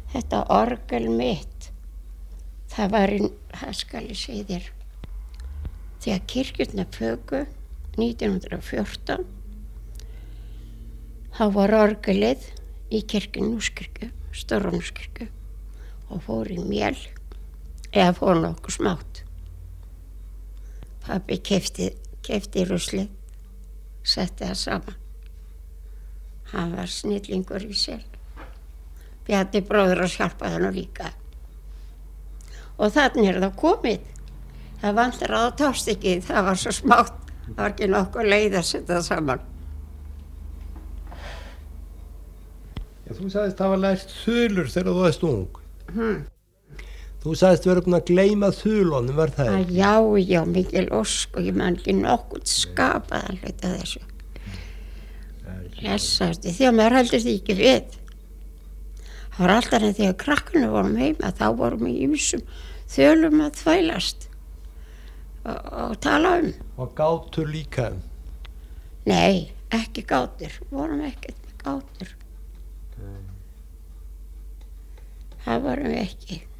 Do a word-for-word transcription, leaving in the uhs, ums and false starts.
þetta orgel mitt, það var í, það skal ég segja þér, þegar kirkjurnar fuku nítján hundruð og fjórtán, þá var orgelið í kirkjunni Núskirkju, Stóra-Núskirkju, og fór í mél, eða fór nokkuð smátt. Pabbi keypti, keypti ruslið, setti það saman. Hann var snillingur í sér. Bjarni bróðir að hjálpa það nú líka. Og þannig er það komið. Það vantar að það tókst ekki, það var svo smátt. Það var ekki nokkuð leið að setja það saman. Já, þú sagðist hafa lært þulur þegar þú varst ung. Hmm. Þú sagðist vera búin að gleyma þulunum, var það? Að já, já, mikil ósk og ég man ekki nokkuð skapaðan hluta þessu. Lessast því að maður heldur því ekki við. Það var alltaf en þegar krakkarnir vorum heima, þá vorum við í ýmsum þölum að þvælast og, og tala um. Og gátur líka? Nei, ekki gátur, vorum ekkert með gátur. Það vorum við ekki.